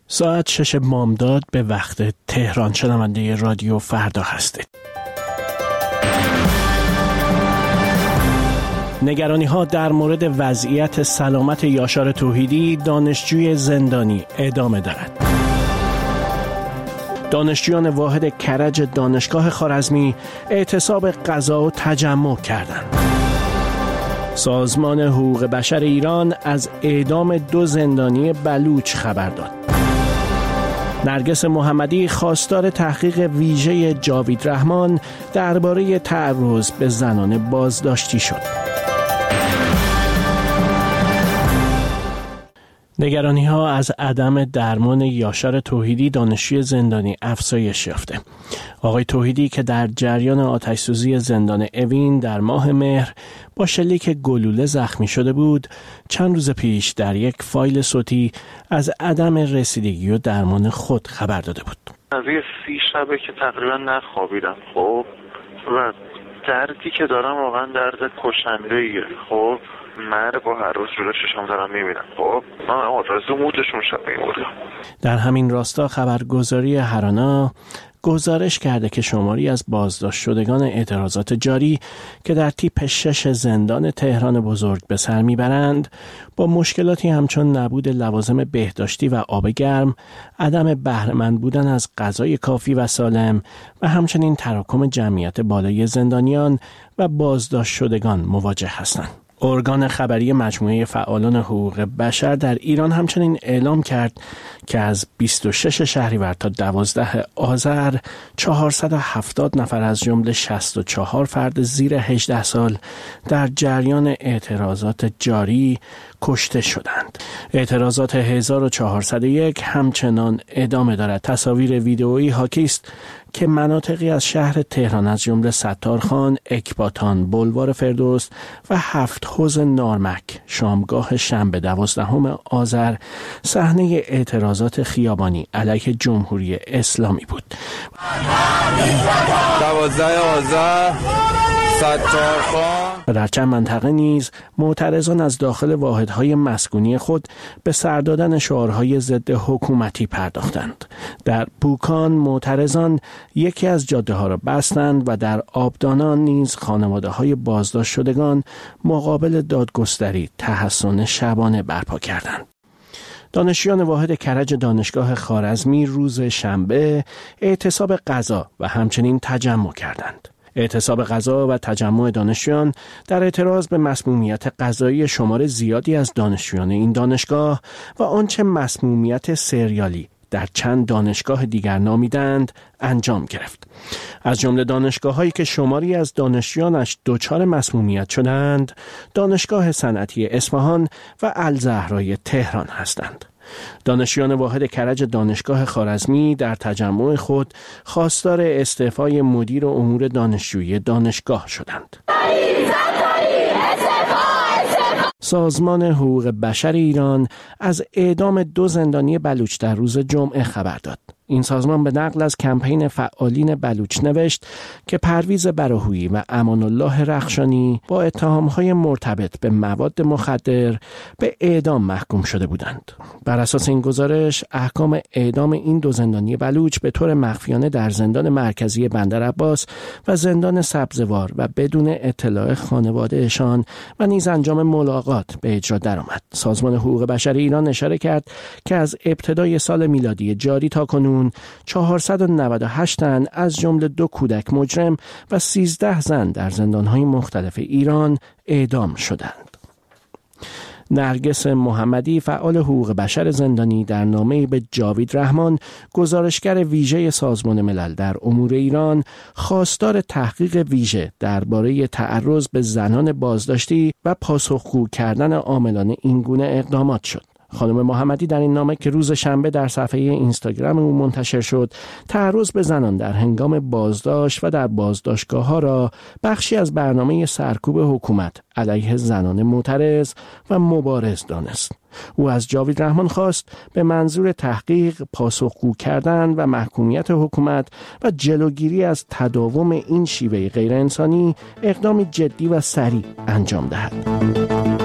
ساعت 6 بامداد به وقت تهران. شنونده رادیو فردا هستید. نگرانی‌ها در مورد وضعیت سلامت یاشار توحیدی، دانشجوی زندانی، ادامه دارد. دانشجویان واحد کرج دانشگاه خوارزمی اعتصاب غذا و تجمع کردند. سازمان حقوق بشر ایران از اعدام 2 زندانی بلوچ خبر داد. نرگس محمدی خواستار تحقیق ویژه جاوید رحمان درباره تعرض به زنان بازداشتی شد. نگرانی‌ها از عدم درمان یاشار توحیدی، دانشجوی زندانی، افزایش یافته. آقای توحیدی که در جریان آتش‌سوزی زندان اوین در ماه مهر با شلیک گلوله زخمی شده بود، چند روز پیش در یک فایل صوتی از عدم رسیدگی و درمان خود خبر داده بود. از 30 شبه که تقریبا نخوابیدم، خب، و دردی که دارم واقعا درد کشنده‌ایه. خب مرگ و هر روز جلوی چشم دارم میبینم. خب من آرزو موتشون شب میبودم. در همین راستا خبرگزاری هرانا گزارش کرده که شماری از بازداشت شدگان اعتراضات جاری که در تیپ 6 زندان تهران بزرگ به سر میبرند، با مشکلاتی همچون نبود لوازم بهداشتی و آب گرم، عدم بهره‌مند بودن از غذای کافی و سالم و همچنین تراکم جمعیت بالای زندانیان و بازداشت شدگان مواجه هستند. ارگان خبری مجموعه فعالان حقوق بشر در ایران همچنین اعلام کرد که از 26 شهریور تا 12 آذر 470 نفر از جمله 64 فرد زیر 18 سال در جریان اعتراضات جاری کشته شدند. اعتراضات 1401 همچنان ادامه دارد. تصاویر ویدئویی حاکی است که مناطقی از شهر تهران از جمله ستارخان، اکباتان، بلوار فردوس و 7 حوض نارمک شامگاه شنبه 12 آذر صحنه اعتراضات خیابانی علیه جمهوری اسلامی بود. 12 آذر ستارخان و در چند منطقه نیز معترضان از داخل واحدهای مسکونی خود به سر دادن شعارهای ضد حکومتی پرداختند. در بوکان معترضان یکی از جاده ها را بستند و در آبدانان نیز خانواده های بازداشت شدگان مقابل دادگستری تحصن شبانه برپا کردند. دانشجویان واحد کرج دانشگاه خوارزمی روز شنبه اعتصاب غذا و همچنین تجمع کردند. اعتصاب غذا و تجمع دانشجویان در اعتراض به مسمومیت غذایی شمار زیادی از دانشجویان این دانشگاه و آنچه مسمومیت سریالی در چند دانشگاه دیگر نامیدند انجام گرفت. از جمله دانشگاه‌هایی که شماری از دانشجویانش دچار مسمومیت شدند، دانشگاه صنعتی اصفهان و الزهرای تهران هستند. دانشجویان واحد کرج دانشگاه خوارزمی در تجمع خود خواستار استعفای مدیر امور دانشجویی دانشگاه شدند. سازمان حقوق بشر ایران از اعدام 2 زندانی بلوچ در روز جمعه خبر داد. این سازمان به نقل از کمپین فعالین بلوچ نوشت که پرویز براهویی و امان الله رخشانی با اتهام‌های مرتبط به مواد مخدر به اعدام محکوم شده بودند. بر اساس این گزارش، احکام اعدام این 2 زندانی بلوچ به طور مخفیانه در زندان مرکزی بندرعباس و زندان سبزوار و بدون اطلاع خانواده‌شان و نیز انجام ملاقات به اجرا درآمد. سازمان حقوق بشر ایران اشاره کرد که از ابتدای سال میلادی جاری تا کنون 498 تن از جمله 2 کودک مجرم و 13 زن در زندان‌های مختلف ایران اعدام شدند. نرگس محمدی، فعال حقوق بشر زندانی، در نامه‌ای به جاوید رحمان، گزارشگر ویژه سازمان ملل در امور ایران، خواستار تحقیق ویژه درباره تعرض به زنان بازداشتی و پاسخگو کردن عاملان این گونه اقدامات شد. خانم محمدی در این نامه که روز شنبه در صفحه اینستاگرام او منتشر شد، تعرض به زنان در هنگام بازداشت و در بازداشتگاه‌ها را بخشی از برنامه سرکوب حکومت علیه زنان معترض و مبارز دانست. او از جاوید رحمان خواست به منظور تحقیق، پاسخگو کردن و محکومیت حکومت و جلوگیری از تداوم این شیوه غیر انسانی اقدامی جدی و سریع انجام دهد.